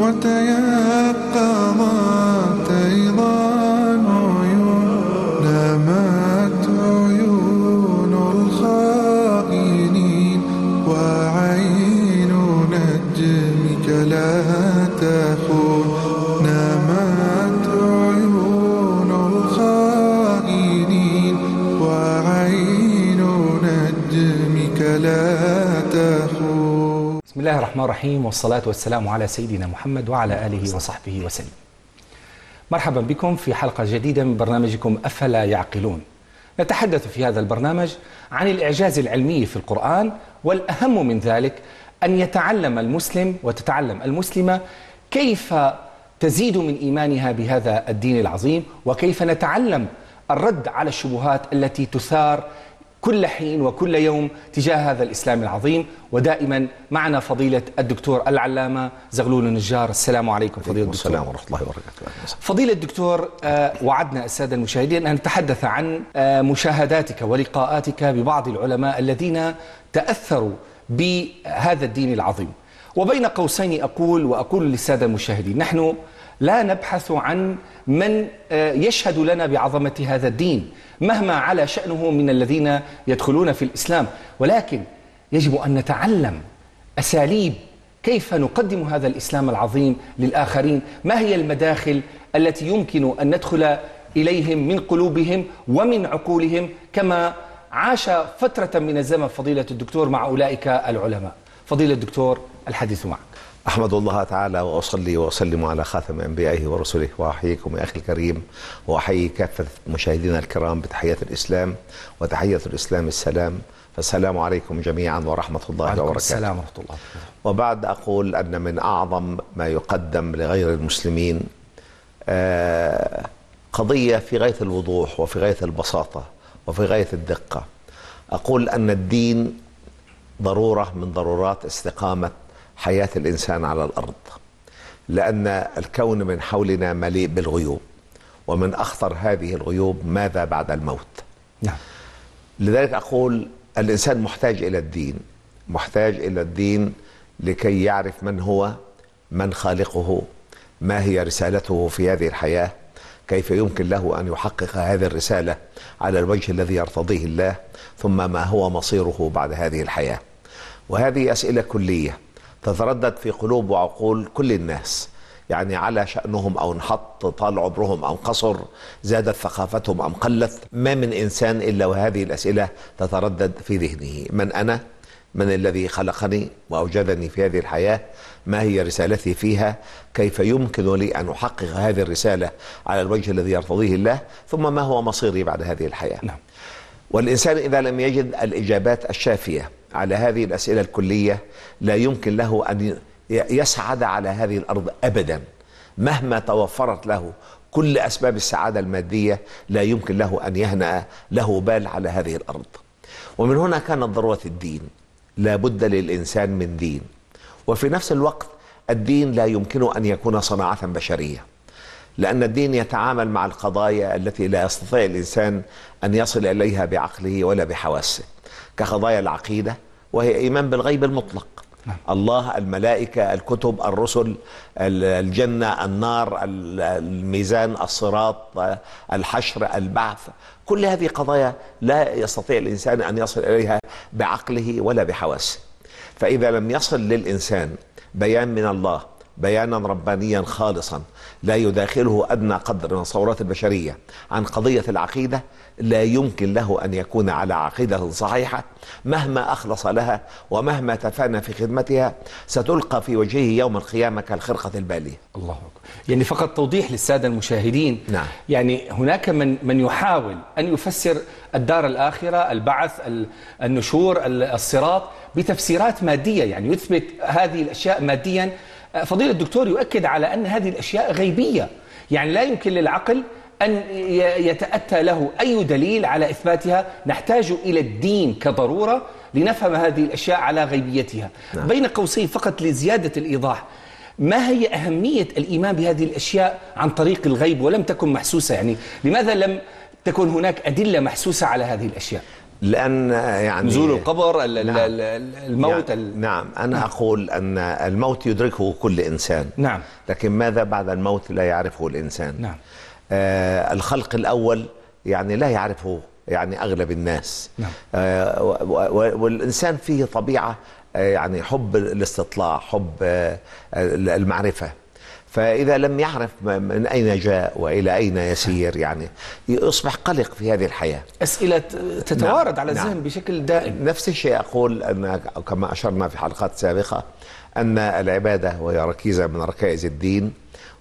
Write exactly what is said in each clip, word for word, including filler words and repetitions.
وتيقظت أيضا عيون، نامت عيون الخائنين، وعين نجمك لا تخون، نامت عيون الخائنين، وعين نجمك لا تخون. بسم الله الرحمن الرحيم، والصلاة والسلام على سيدنا محمد وعلى آله وصحبه وسلم. مرحبا بكم في حلقة جديدة من برنامجكم أفلا يعقلون. نتحدث في هذا البرنامج عن الإعجاز العلمي في القرآن، والأهم من ذلك أن يتعلم المسلم وتتعلم المسلمة كيف تزيد من إيمانها بهذا الدين العظيم، وكيف نتعلم الرد على الشبهات التي تثار كل حين وكل يوم تجاه هذا الإسلام العظيم. ودائما معنا فضيلة الدكتور العلامة زغلول النجار. السلام عليكم فضيلة الدكتور. السلام ورحمة الله وبركاته. فضيلة الدكتور، وعدنا السادة المشاهدين أن نتحدث عن مشاهداتك ولقاءاتك ببعض العلماء الذين تأثروا بهذا الدين العظيم. وبين قوسين أقول وأقول للسادة المشاهدين، نحن لا نبحث عن من يشهد لنا بعظمة هذا الدين مهما على شأنه من الذين يدخلون في الإسلام، ولكن يجب أن نتعلم أساليب كيف نقدم هذا الإسلام العظيم للآخرين. ما هي المداخل التي يمكن أن ندخل إليهم من قلوبهم ومن عقولهم، كما عاش فترة من الزمن فضيلة الدكتور مع أولئك العلماء. فضيلة الدكتور، الحديث معك. أحمد الله تعالى وأصلي وأسلم على خاتم أنبيائه ورسله، وأحييكم يا أخي الكريم، وأحيي كافة مشاهدينا الكرام بتحية الإسلام، وتحية الإسلام السلام. فالسلام عليكم جميعا ورحمة الله وبركاته. السلام ورحمة الله. وبعد أقول أن من أعظم ما يقدم لغير المسلمين قضية في غاية الوضوح وفي غاية البساطة وفي غاية الدقة. أقول أن الدين ضرورة من ضرورات استقامة حياة الإنسان على الأرض، لأن الكون من حولنا مليء بالغيوب، ومن أخطر هذه الغيوب ماذا بعد الموت. نعم. لذلك أقول الإنسان محتاج إلى الدين، محتاج إلى الدين لكي يعرف من هو، من خالقه، ما هي رسالته في هذه الحياة، كيف يمكن له أن يحقق هذه الرسالة على الوجه الذي يرتضيه الله، ثم ما هو مصيره بعد هذه الحياة. وهذه أسئلة كلية تتردد في قلوب وعقول كل الناس، يعني على شأنهم أو انحط، طال عمرهم أو قصر، زادت ثقافتهم أم قلت. ما من إنسان إلا وهذه الأسئلة تتردد في ذهنه: من أنا؟ من الذي خلقني وأوجدني في هذه الحياة؟ ما هي رسالتي فيها؟ كيف يمكن لي أن أحقق هذه الرسالة على الوجه الذي يرتضيه الله؟ ثم ما هو مصيري بعد هذه الحياة؟ نعم. والإنسان إذا لم يجد الإجابات الشافية على هذه الأسئلة الكلية لا يمكن له أن يسعد على هذه الأرض أبدا. مهما توفرت له كل أسباب السعادة المادية لا يمكن له أن يهنأ له بال على هذه الأرض. ومن هنا كانت ضرورة الدين. لا بد للإنسان من دين، وفي نفس الوقت الدين لا يمكن أن يكون صناعة بشرية، لأن الدين يتعامل مع القضايا التي لا يستطيع الإنسان أن يصل إليها بعقله ولا بحواسه، كقضايا العقيدة، وهي إيمان بالغيب المطلق. الله، الملائكة، الكتب، الرسل، الجنة، النار، الميزان، الصراط، الحشر، البعث. كل هذه قضايا لا يستطيع الإنسان أن يصل إليها بعقله ولا بحواسه. فإذا لم يصل للإنسان بيان من الله، بيانا ربانيا خالصا لا يداخله أدنى قدر من الثورات البشرية عن قضية العقيدة، لا يمكن له أن يكون على عقيدة صحيحة. مهما أخلص لها ومهما تفانى في خدمتها ستلقى في وجهه يوم القيامة كالخرقة البالية. الله أكبر. يعني فقط توضيح للسادة المشاهدين. نعم. يعني هناك من من يحاول أن يفسر الدار الآخرة، البعث، النشور، الصراط بتفسيرات مادية، يعني يثبت هذه الأشياء ماديا. فضيلة الدكتور يؤكد على أن هذه الأشياء غيبية، يعني لا يمكن للعقل أن يتأتى له أي دليل على إثباتها. نحتاج إلى الدين كضرورة لنفهم هذه الأشياء على غيبيتها. نعم. بين قوسين فقط لزيادة الإيضاح، ما هي أهمية الإيمان بهذه الأشياء عن طريق الغيب ولم تكن محسوسة؟ يعني لماذا لم تكن هناك أدلة محسوسة على هذه الأشياء؟ لأن يعني نزول القبر، نعم الموت يعني نعم أنا نعم. أقول أن الموت يدركه كل إنسان، نعم، لكن ماذا بعد الموت لا يعرفه الإنسان. نعم. آه الخلق الأول يعني لا يعرفه يعني أغلب الناس. نعم. آه والإنسان فيه طبيعة آه يعني حب الاستطلاع، حب آه المعرفة، فإذا لم يعرف من أين جاء وإلى أين يسير يعني يصبح قلق في هذه الحياة. أسئلة تتوارد نعم. على الذهن نعم. بشكل دائم. نفس الشيء أقول أن كما أشرنا في حلقات سابقة أن العبادة وهي ركيزة من ركائز الدين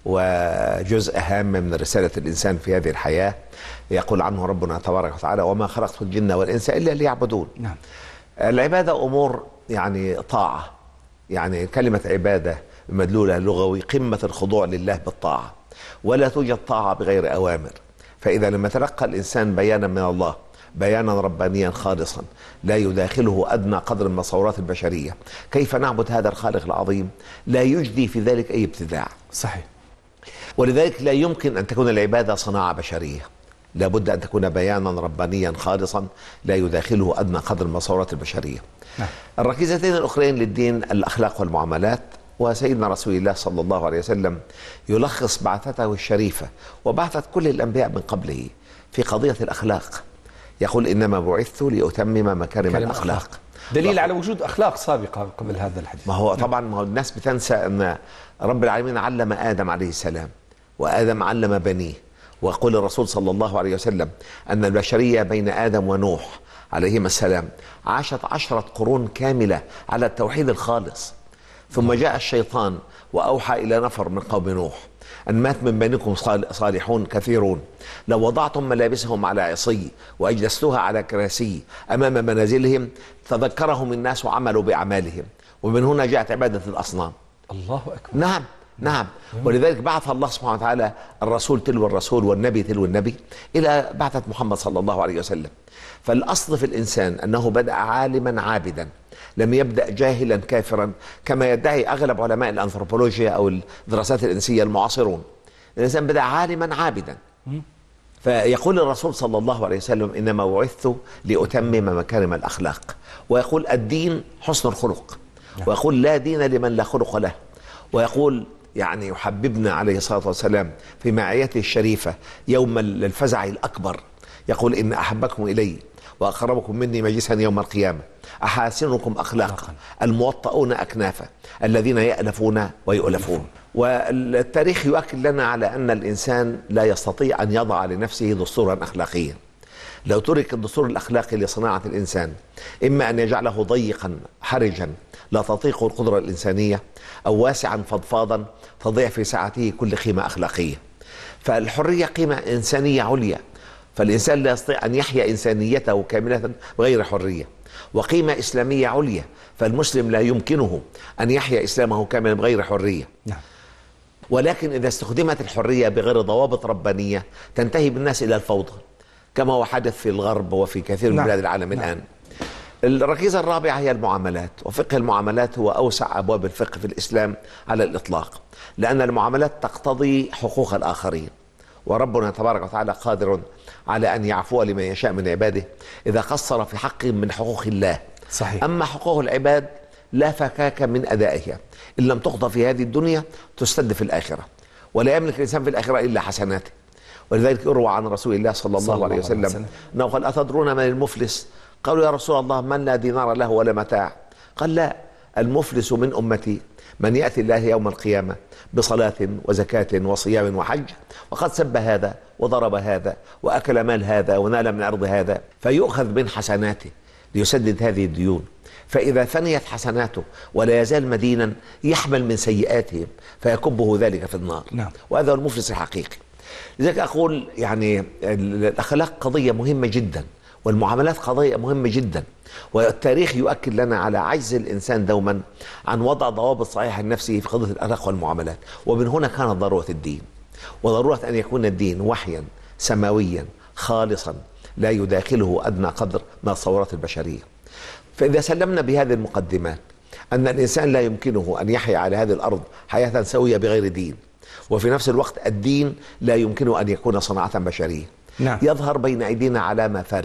وجزء هام من رسالة الإنسان في هذه الحياة. يقول عنه ربنا تبارك وتعالى: وما خلقت الجن والإنس إلا ليعبدون. نعم. العبادة أمور يعني طاعة، يعني كلمة عبادة بمدلولها اللغوي قمة الخضوع لله بالطاعة، ولا توجد طاعة بغير أوامر. فإذا لم يتلقى الإنسان بيانا من الله، بيانا ربانيا خالصا لا يداخله أدنى قدر من التصورات البشرية، كيف نعبد هذا الخالق العظيم؟ لا يجدي في ذلك أي ابتداع. صحيح. ولذلك لا يمكن أن تكون العبادة صناعة بشرية، لابد أن تكون بيانا ربانيا خالصا لا يداخله أدنى قدر من التصورات البشرية. نعم. الركيزتين الأخرين للدين الأخلاق والمعاملات، وسيدنا رسول الله صلى الله عليه وسلم يلخص بعثته الشريفة وبعثة كل الأنبياء من قبله في قضية الأخلاق. يقول: إنما بعثت لأتمم مكارم الأخلاق. دليل على وجود أخلاق سابقة قبل هذا الحديث. ما هو طبعا ما هو الناس بتنسى أن رب العالمين علم آدم عليه السلام، وآدم علم بنيه. ويقول الرسول صلى الله عليه وسلم أن البشرية بين آدم ونوح عليهما السلام عاشت عشرة قرون كاملة على التوحيد الخالص، ثم جاء الشيطان وأوحى إلى نفر من قوم نوح أن مات من بينكم صالحون كثيرون، لو وضعتم ملابسهم على عصي وأجلستوها على كراسي أمام منازلهم تذكرهم الناس وعملوا بأعمالهم. ومن هنا جاءت عبادة الأصنام. الله أكبر. نعم نعم. ولذلك بعث الله سبحانه وتعالى الرسول تلو الرسول والنبي تلو النبي إلى بعثة محمد صلى الله عليه وسلم. فالأصل في الإنسان أنه بدأ عالما عابدا، لم يبدأ جاهلا كافرا كما يدعي أغلب علماء الأنثروبولوجيا أو الدراسات الإنسية المعاصرون. الإنسان بدأ عالما عابدا. فيقول الرسول صلى الله عليه وسلم: إنما بعثت لأتمم مكارم الأخلاق. ويقول: الدين حسن الخلق. ويقول: لا دين لمن لا خلق له. ويقول يعني يحببنا عليه الصلاة والسلام في معيته الشريفة يوم الفزع الأكبر، يقول: إن أحبكم إلي وأقربكم مني مجلسا يوم القيامة أحاسنكم أخلاقا الموطؤون أكنافا الذين يألفون ويؤلفون. والتاريخ يؤكد لنا على أن الإنسان لا يستطيع أن يضع لنفسه دستورا أخلاقيا. لو ترك الدستور الأخلاقي لصناعة الإنسان، إما أن يجعله ضيقا حرجا لا تطيق القدرة الإنسانية، أو واسعا فضفاضا تضيع في ساعته كل قيمة أخلاقية. فالحرية قيمة إنسانية عليا، فالإنسان لا يستطيع أن يحيا إنسانيته كاملة بغير حرية. وقيمة إسلامية عليا، فالمسلم لا يمكنه أن يحيا إسلامه كاملا بغير حرية. نعم. ولكن إذا استخدمت الحرية بغير ضوابط ربانية تنتهي بالناس إلى الفوضى، كما هو حدث في الغرب وفي كثير من نعم. بلاد العالم نعم. الآن. الركيزة الرابعة هي المعاملات، وفقه المعاملات هو أوسع أبواب الفقه في الإسلام على الإطلاق، لأن المعاملات تقتضي حقوق الآخرين، وربنا تبارك وتعالى قادر على أن يعفو لمن يشاء من عباده إذا قصر في حق من حقوق الله. صحيح. أما حقوق العباد لا فكاك من أدائها، إن لم تقضى في هذه الدنيا تستد في الآخرة، ولا يملك الإنسان في الآخرة إلا حسناته. ولذلك يروى عن رسول الله صلى الله, الله عليه وسلم, وسلم أنه قال: أتدرون من المفلس؟ قالوا: يا رسول الله من لا دينار له ولا متاع. قال: لا، المفلس من أمتي من يأتي الله يوم القيامة بصلاة وزكاة وصيام وحج وقد سب هذا وضرب هذا وأكل مال هذا ونال من عرض هذا، فيؤخذ من حسناته ليسدد هذه الديون. فإذا فنيت حسناته ولا يزال مدينا يحمل من سيئاتهم فيكبه ذلك في النار. نعم. وهذا هو المفلس الحقيقي. لذلك أقول يعني الأخلاق قضية مهمة جدا، والمعاملات قضية مهمة جدا، والتاريخ يؤكد لنا على عجز الإنسان دوما عن وضع ضوابط صحيحة لنفسه في قضية الأخلاق والمعاملات. ومن هنا كانت ضرورة الدين، وضرورة أن يكون الدين وحيا سماويا خالصا لا يداخله أدنى قدر من التصورات البشرية. فإذا سلمنا بهذه المقدمات أن الإنسان لا يمكنه أن يحيا على هذه الأرض حياة سوية بغير دين، وفي نفس الوقت الدين لا يمكنه أن يكون صناعة بشرية. نعم. يظهر بين أيدينا علامة فارقة،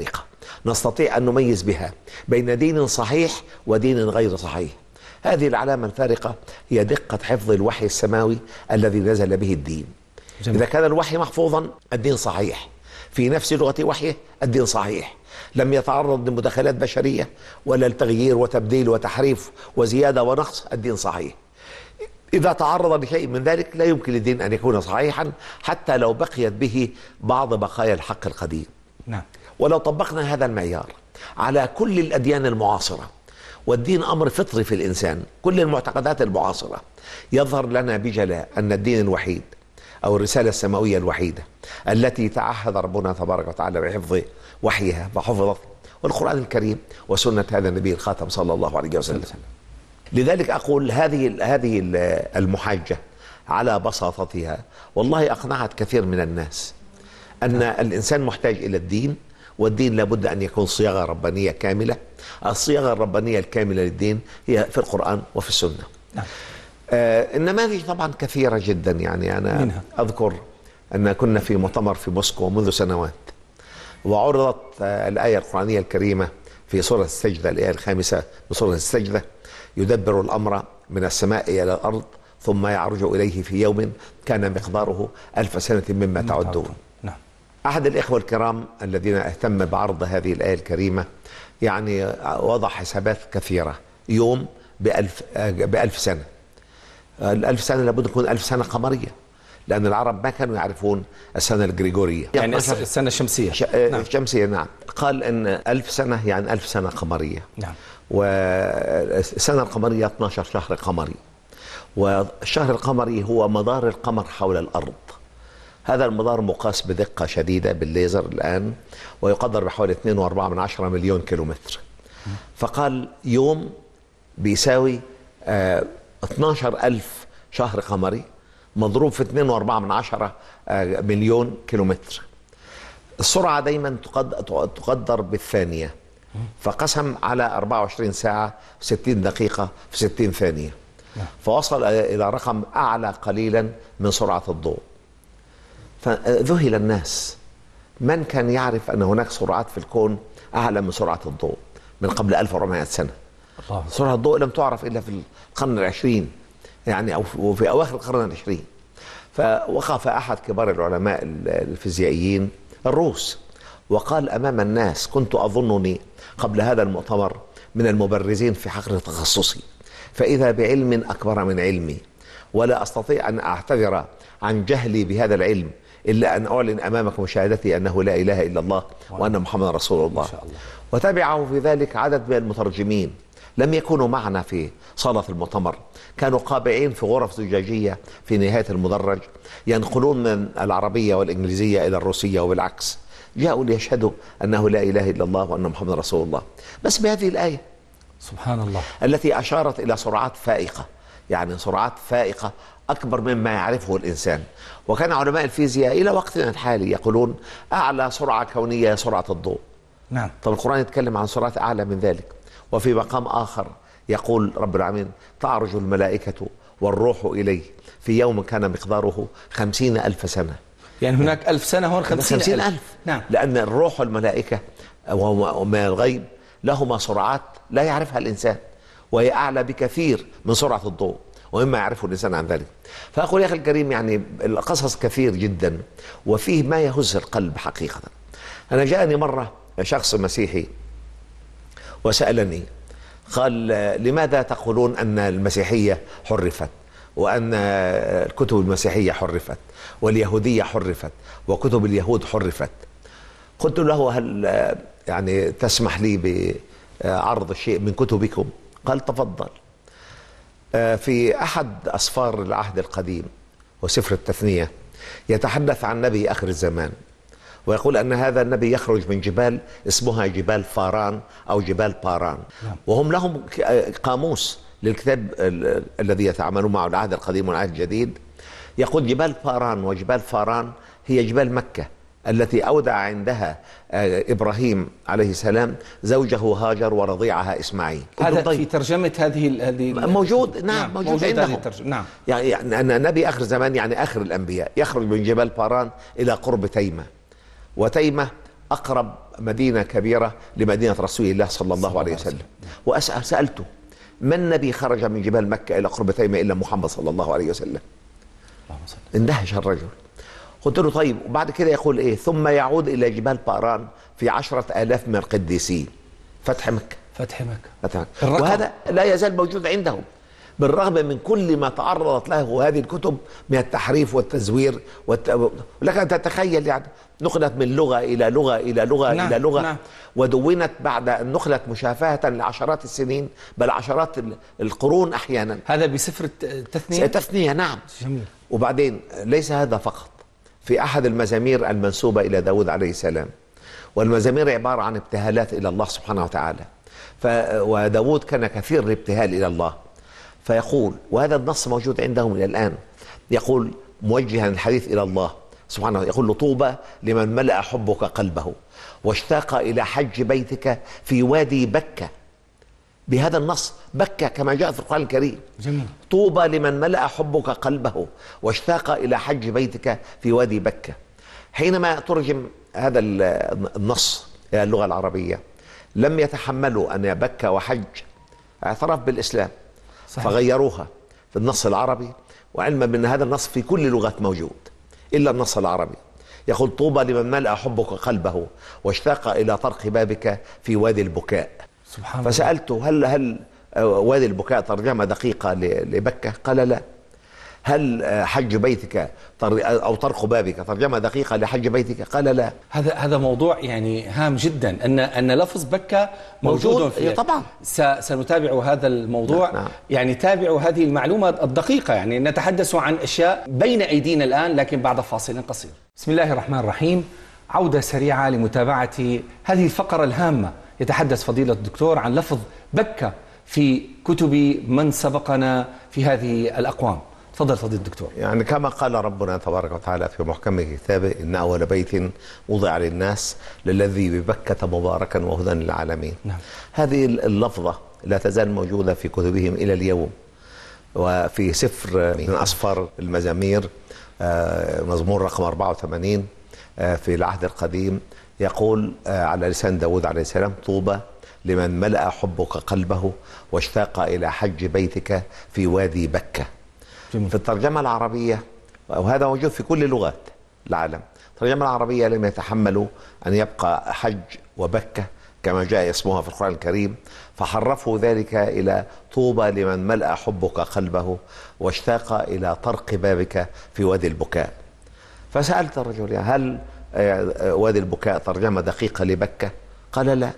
نستطيع أن نميز بها بين دين صحيح ودين غير صحيح. هذه العلامة الفارقة هي دقة حفظ الوحي السماوي الذي نزل به الدين. جميل. إذا كان الوحي محفوظا الدين صحيح، في نفس لغة وحيه الدين صحيح، لم يتعرض لمداخلات بشرية ولا لتغيير وتبديل وتحريف وزيادة ونقص، الدين صحيح. إذا تعرض لشيء من ذلك لا يمكن للدين أن يكون صحيحا حتى لو بقيت به بعض بقايا الحق القديم. نعم. ولو طبقنا هذا المعيار على كل الأديان المعاصرة، والدين أمر فطري في الإنسان، كل المعتقدات المعاصرة، يظهر لنا بجلاء أن الدين الوحيد أو الرسالة السماوية الوحيدة التي تعهد ربنا تبارك وتعالى بحفظ وحيها فحفظت، والقرآن الكريم وسنة هذا النبي الخاتم صلى الله عليه وسلم. لذلك أقول هذه هذه المحاجة على بساطتها والله أقنعت كثير من الناس أن الإنسان محتاج إلى الدين، والدين لابد أن يكون صياغة ربانية كاملة. الصياغة الربانية الكاملة للدين هي في القرآن وفي السنة. نعم. آه النماذج طبعا كثيرة جدا، يعني أنا منها. أذكر أن كنا في مؤتمر في موسكو منذ سنوات، وعرضت آه الآية القرآنية الكريمة في سورة السجدة، الآية الخامسة من سورة السجدة: يدبر الأمر من السماء إلى الأرض ثم يعرج إليه في يوم كان مقداره ألف سنة مما تعدون. نعم. أحد الإخوة الكرام الذين اهتم بعرض هذه الآية الكريمة يعني وضع حسابات كثيرة، يوم بألف, بألف سنة. الألف سنة لابد تكون ألف سنة قمرية، لأن العرب ما كانوا يعرفون السنة الجريجورية، يعني السنة الشمسية. ش... نعم. الشمسية. نعم. قال أن ألف سنة يعني ألف سنة قمرية. نعم. والسنة القمرية اثني عشر شهر قمري، والشهر القمري هو مدار القمر حول الأرض. هذا المدار مقاس بدقة شديدة بالليزر الآن، ويقدر بحوالي اثنين وأربعة من عشرة مليون كيلومتر. فقال يوم بيساوي آه اثني عشر ألف شهر قمري مضروب في اثنين وأربعة من عشرة آه مليون كيلومتر. السرعة دايما تقدر بالثانية، فقسم على أربعة وعشرين ساعة في ستين دقيقة في ستين ثانية، فوصل إلى رقم أعلى قليلا من سرعة الضوء. فذهل الناس، من كان يعرف أن هناك سرعات في الكون أعلى من سرعة الضوء من قبل ألف وأربعمائة سنة؟ الله. سرعة الضوء لم تعرف إلا في القرن العشرين، يعني أو في أواخر القرن العشرين. فوقف أحد كبار العلماء الفيزيائيين الروس وقال أمام الناس: كنت أظنني قبل هذا المؤتمر من المبرزين في حقل تخصصي، فإذا بعلم أكبر من علمي، ولا أستطيع أن أعتذر عن جهلي بهذا العلم إلا أن أعلن أمامكم شهادتي أنه لا إله إلا الله وأن محمد رسول الله. وتبعه في ذلك عدد من المترجمين لم يكونوا معنا في صالة المؤتمر، كانوا قابعين في غرف زجاجية في نهاية المدرج ينقلون من العربية والإنجليزية إلى الروسية وبالعكس، جاءوا ليشهدوا أنه لا إله إلا الله وأن محمد رسول الله، بس بهذه الآية سبحان الله التي أشارت إلى سرعات فائقة، يعني سرعات فائقة أكبر مما يعرفه الإنسان. وكان علماء الفيزياء إلى وقتنا الحالي يقولون أعلى سرعة كونية سرعة الضوء. نعم. طب القرآن يتكلم عن سرعات أعلى من ذلك. وفي مقام آخر يقول رب العالمين: تعرج الملائكة والروح إليه في يوم كان مقداره خمسين ألف سنة. يعني هناك ألف سنة هون خمسين, خمسين ألف. ألف. نعم. لأن الروح والملائكة وما الغيب لهما سرعات لا يعرفها الإنسان، وهي أعلى بكثير من سرعة الضوء ومما يعرفه الإنسان عن ذلك. فأقول يا أخي الكريم، يعني القصص كثير جدا وفيه ما يهز القلب حقيقة. أنا جاءني مرة شخص مسيحي وسألني، قال: لماذا تقولون أن المسيحية حرفت، وأن الكتب المسيحية حرفت، واليهودية حرفت، وكتب اليهود حرفت؟ قلت له: هل يعني تسمح لي بعرض شيء من كتبكم؟ قال: تفضل. في أحد أسفار العهد القديم وسفر التثنية يتحدث عن نبي آخر الزمان، ويقول أن هذا النبي يخرج من جبال اسمها جبال فاران أو جبال باران، وهم لهم قاموس للكتاب الذي يتعاملون معه العهد القديم والعهد الجديد. يقول جبال باران وجبال فاران هي جبال مكة التي أودع عندها إبراهيم عليه السلام زوجه هاجر ورضيعها إسماعيل. هذا في ترجمة هذه هذه موجود. نعم موجود, موجود عندهم. نعم. يعني أن نبي آخر الزمان يعني آخر الأنبياء يخرج من جبال باران إلى قرب تيمة، وتيمة أقرب مدينة كبيرة لمدينة رسول الله صلى الله عليه وسلم. وسألته ما النبي خرج من جبال مكة إلى قرب تيمة إلا محمد صلى الله عليه وسلم. اندهش الرجل. قلت له طيب، وبعد كده يقول إيه؟ ثم يعود إلى جبال باران في عشرة آلاف من القديسين. فتح مكة. فتح مكة. فتح مكة. وهذا لا يزال موجود عندهم بالرغم من كل ما تعرضت له هذه الكتب من التحريف والتزوير والت... لك أن تتخيل يعني نقلت من لغة إلى لغة إلى لغة نعم. إلى لغة نعم. ودونت بعد أن نقلت مشافهة لعشرات السنين بل عشرات القرون أحيانا. هذا بسفر التثنية؟ تثنية نعم. جميل. وبعدين ليس هذا فقط، في أحد المزامير المنسوبة إلى داود عليه السلام، والمزامير عبارة عن ابتهالات إلى الله سبحانه وتعالى، ف... وداود كان كثير الابتهال إلى الله، فيقول، وهذا النص موجود عندهم إلى الآن، يقول موجها الحديث إلى الله سبحانه، يقول له طوبى لمن ملأ حبك قلبه واشتاق إلى حج بيتك في وادي بكة. بهذا النص بكة كما جاء في القرآن الكريم. جميل. طوبى لمن ملأ حبك قلبه واشتاق إلى حج بيتك في وادي بكة. حينما ترجم هذا النص إلى اللغة العربية لم يتحملوا أن بكة وحج اعترف بالإسلام صحيح. فغيروها في النص العربي، وعلما بأن هذا النص في كل اللغات موجود إلا النص العربي. يقول طوبى لمن ملأ حبك قلبه واشتاق إلى طرق بابك في وادي البكاء. سبحان الله. فسألته هل هل وادي البكاء ترجمة دقيقة لبكة؟ قال لا. هل حج بيتك أو طرق بابك ترجمة دقيقة لحج بيتك؟ قال لا. هذا هذا موضوع يعني هام جدا، أن أن لفظ بكة موجود, موجود فيه. طبعا سنتابع هذا الموضوع. نعم. يعني تابعوا هذه المعلومة الدقيقة، يعني نتحدث عن أشياء بين أيدينا الآن لكن بعد فاصل قصير. بسم الله الرحمن الرحيم. عودة سريعة لمتابعة هذه الفقرة الهامة. يتحدث فضيلة الدكتور عن لفظ بكة في كتب من سبقنا في هذه الأقوام. تفضل فضيلة الدكتور. يعني كما قال ربنا تبارك وتعالى في محكم كتابه إن أول بيت وضع للناس للذي ببكة مباركا وهدى للعالمين. نعم. هذه اللفظة لا تزال موجودة في كتبهم إلى اليوم، وفي سفر من أصفر المزامير مزمور رقم أربعة وثمانين في العهد القديم يقول على لسان داود عليه السلام طوبى لمن ملأ حبك قلبه واشتاق إلى حج بيتك في وادي بكة. جميل. في الترجمة العربية، وهذا موجود في كل لغات العالم، الترجمة العربية لم يتحملوا أن يبقى حج وبكة كما جاء اسمها في القرآن الكريم، فحرفوا ذلك إلى طوبى لمن ملأ حبك قلبه واشتاق إلى طرق بابك في وادي البكاء. فسألت الرجل هل وادي البكاء ترجمة دقيقة لبكة؟ قال لا.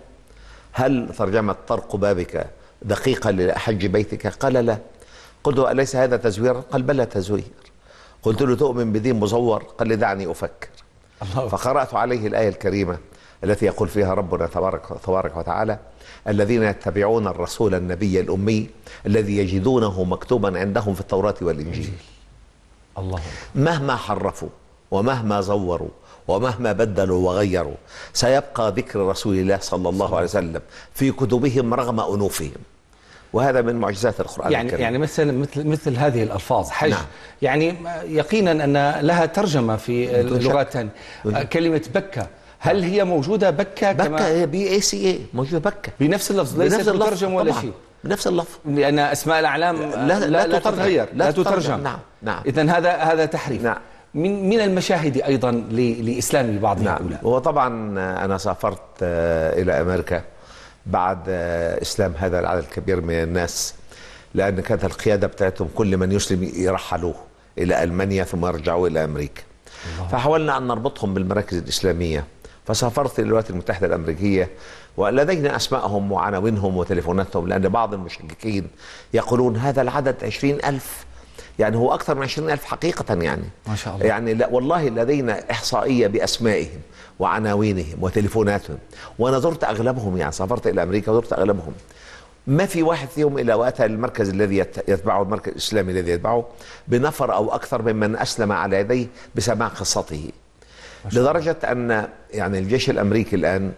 هل ترجمة طرق بابك دقيقة لحج بيتك؟ قال لا. قلت له أليس هذا تزوير؟ قال بلى تزوير. قلت له تؤمن بدين مزور؟ قال لي دعني أفكر. الله. فقرأت عليه الآية الكريمة التي يقول فيها ربنا تبارك, تبارك وتعالى الذين يتبعون الرسول النبي الأمي الذي يجدونه مكتوبا عندهم في التوراة والإنجيل. الله. مهما حرفوا ومهما زوروا ومهما بدلوا وغيروا سيبقى ذكر رسول الله صلى الله عليه وسلم في كتبهم رغم أنوفهم، وهذا من معجزات القرآن يعني الكريم. يعني مثل مثل مثل هذه الألفاظ حج. نعم. يعني يقينا أن لها ترجمة في اللغات الثانية. كلمة بكة هل هي موجودة بكة؟ بكة كما هي بي اي سي اي موجودة بكة بنفس اللفظ، ليست مترجم ولا شيء، بنفس اللفظ، لأن أسماء الأعلام لا, لا, لا, لا تتغير، لا, لا تترجم. نعم نعم. إذن هذا هذا تحريف. نعم. من من المشاهد أيضا لإسلام بعض نعم. هؤلاء. وطبعا أنا سافرت إلى أمريكا بعد إسلام هذا العدد الكبير من الناس، لأن كانت القيادة بتاعتهم كل من يسلم يرحلوه إلى ألمانيا ثم يرجعوا إلى أمريكا. الله. فحاولنا أن نربطهم بالمراكز الإسلامية، فسافرت للولايات المتحدة الأمريكية ولدينا أسماءهم وعناوينهم وتليفوناتهم، لأن بعض المشككين يقولون هذا العدد عشرين ألف، يعني هو أكثر من عشرين ألف حقيقة. يعني ما شاء الله. يعني لا والله لدينا إحصائية بأسمائهم وعناوينهم وتليفوناتهم، وأنا زرت أغلبهم، يعني سافرت إلى أمريكا وزرت أغلبهم. ما في واحد فيهم إلا وأتى المركز الذي يتبعه، المركز الإسلامي الذي يتبعه، بنفر أو أكثر ممن أسلم على يديه بسماع قصته، لدرجة أن يعني الجيش الأمريكي الآن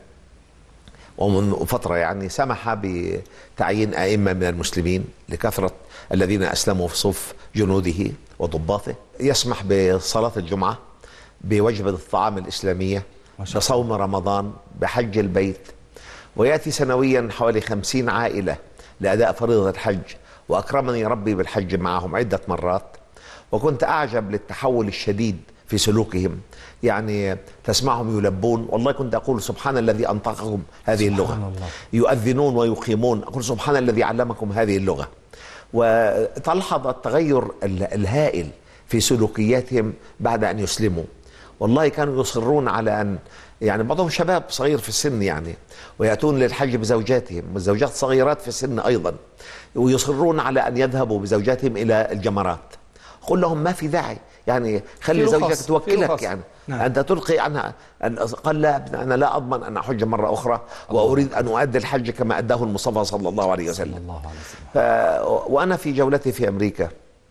ومن فترة يعني سمح بتعيين أئمة من المسلمين لكثرة الذين أسلموا في صف جنوده وضباطه، يسمح بصلاة الجمعة بوجبة الطعام الإسلامية بصوم رمضان، بحج البيت. ويأتي سنويا حوالي خمسين عائلة لأداء فريضة الحج، وأكرمني ربي بالحج معهم عدة مرات، وكنت أعجب للتحول الشديد في سلوكهم. يعني تسمعهم يلبون، والله كنت أقول سبحان الذي أنطقهم هذه اللغة. الله. يؤذنون ويقيمون، أقول سبحان الذي علمكم هذه اللغة. وتلحظ التغير الهائل في سلوكياتهم بعد أن يسلموا. والله كانوا يصرون على أن، يعني بعضهم شباب صغير في السن يعني، ويأتون للحج بزوجاتهم، والزوجات صغيرات في السن أيضا، ويصرون على أن يذهبوا بزوجاتهم إلى الجمرات. قل لهم ما في داعي، يعني خلي زوجتك توكلك، يعني نعم. أنت تلقي عنها. قال لا، أنا لا أضمن أن أحج مرة أخرى، وأريد أن أؤدي الحج كما أداه المصطفى صلى الله عليه وسلم. الله عليه وسلم. ف... وأنا في جولتي في أمريكا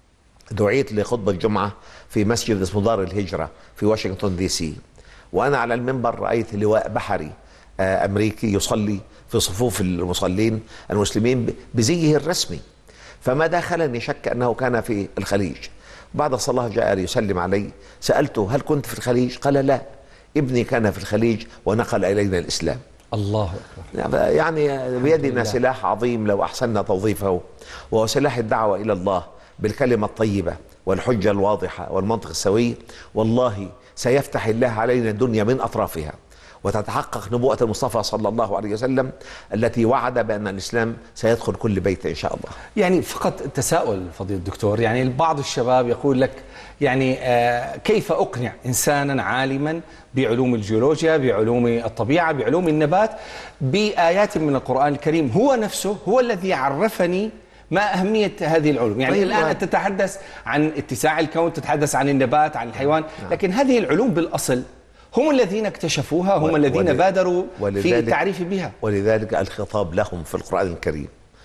دعيت لخطبة الجمعة في مسجد اسمه دار الهجرة في واشنطن دي سي، وأنا على المنبر رأيت لواء بحري أمريكي يصلي في صفوف المصلين المسلمين بزيه الرسمي، فما دخلني شك أنه كان في الخليج. بعد الصلاة جاء يسلم علي، سألته هل كنت في الخليج؟ قال لا، ابني كان في الخليج ونقل إلينا الإسلام. الله أكبر. يعني بيدنا سلاح عظيم لو أحسننا توظيفه، وهو سلاح الدعوة إلى الله بالكلمة الطيبة والحجة الواضحة والمنطق السوي. والله سيفتح الله علينا الدنيا من أطرافها، وتتحقق نبوءة المصطفى صلى الله عليه وسلم التي وعد بأن الإسلام سيدخل كل بيت إن شاء الله. يعني فقط تساؤل فضيلة الدكتور، يعني بعض الشباب يقول لك يعني آه كيف أقنع إنسانا عالما بعلوم الجيولوجيا، بعلوم الطبيعة، بعلوم النبات، بآيات من القرآن الكريم هو نفسه هو الذي عرفني ما أهمية هذه العلوم. يعني طيب الآن أنت تتحدث عن اتساع الكون، تتحدث عن النبات، عن الحيوان، نعم. لكن هذه العلوم بالأصل هم الذين اكتشفوها، هم الذين ولذلك بادروا في التعريف بها. ولذلك الخطاب لهم في القرآن الكريم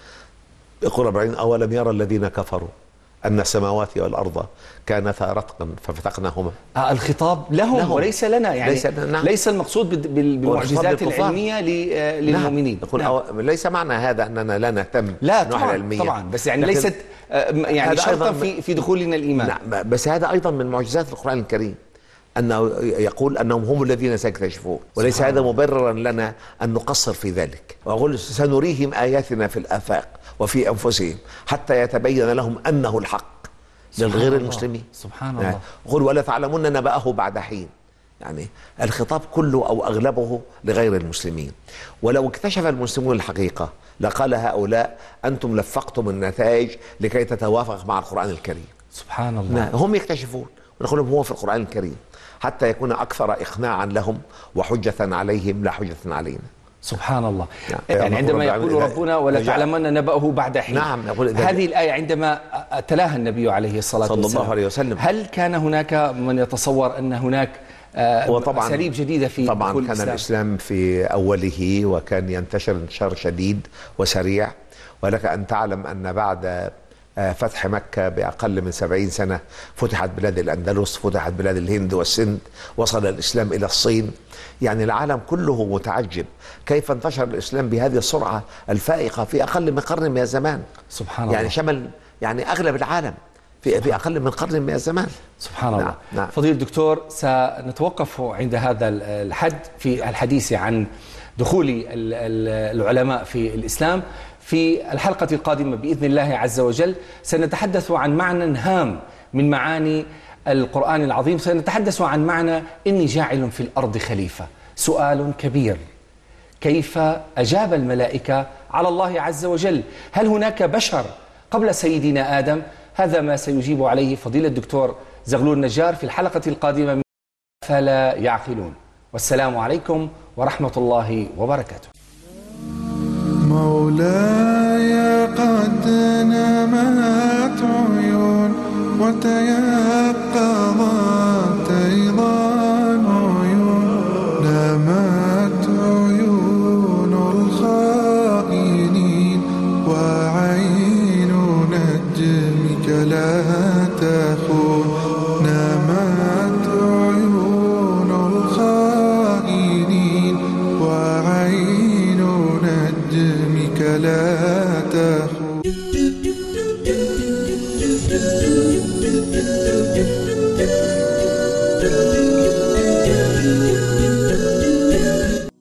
يقول رب العالمين أولم يرى الذين كفروا أن السماوات والأرض كانتا رتقا ففتقناهما. آه الخطاب لهم, لهم وليس لنا، يعني ليس, نعم. ليس المقصود بالمعجزات العلمية للمؤمنين. نعم. نعم. ليس معنى هذا أننا لا نهتم لا طبعا العلمية. طبعا بس يعني ليست يعني شرطا في في دخولنا الإيمان. نعم. بس هذا أيضا من معجزات القرآن الكريم، أنه يقول أنهم هم الذين سيكتشفون، وليس هذا مبررا لنا أن نقصر في ذلك. وأقول سنريهم آياتنا في الآفاق وفي أنفسهم حتى يتبين لهم أنه الحق للغير المسلمين. سبحان الله. يقول ولا تعلمون نبأه بعد حين. يعني الخطاب كله أو أغلبه لغير المسلمين. ولو اكتشف المسلمون الحقيقة لقال هؤلاء أنتم لفقتم النتائج لكي تتوافق مع القرآن الكريم. سبحان الله. هم يكتشفون ونقول لهم هو في القرآن الكريم حتى يكون أكثر إقناعا لهم وحجة عليهم لا حجة علينا. سبحان الله. نعم. يعني عندما يقول ربنا ولا تعلمن نبأه بعد حين، نعم. هذه الآية عندما تلاها النبي عليه الصلاة صلى والسلام الله عليه وسلم، هل كان هناك من يتصور أن هناك أساليب جديدة في طبعا دخول كان الإسلام؟ الإسلام في أوله وكان ينتشر انتشار شديد وسريع، ولك أن تعلم أن بعد فتح مكة بأقل من سبعين سنة فتحت بلاد الأندلس، فتحت بلاد الهند والسند، وصل الإسلام إلى الصين. يعني العالم كله متعجب كيف انتشر الإسلام بهذه السرعة الفائقة في أقل من قرن من الزمان. سبحان يعني الله. شمل يعني أغلب العالم في, في أقل من قرن من الزمان. سبحان نعم. الله. نعم. فضيلة الدكتور، سنتوقف عند هذا الحد في الحديث عن دخول العلماء في الإسلام. في الحلقة القادمة بإذن الله عز وجل سنتحدث عن معنى هام من معاني القرآن العظيم، سنتحدث عن معنى إني جاعل في الأرض خليفة. سؤال كبير، كيف أجاب الملائكة على الله عز وجل؟ هل هناك بشر قبل سيدنا آدم؟ هذا ما سيجيب عليه فضيلة الدكتور زغلول نجار في الحلقة القادمة من فلا يعقلون. والسلام عليكم ورحمة الله وبركاته. مولاي قد نمت عيون وتيقظ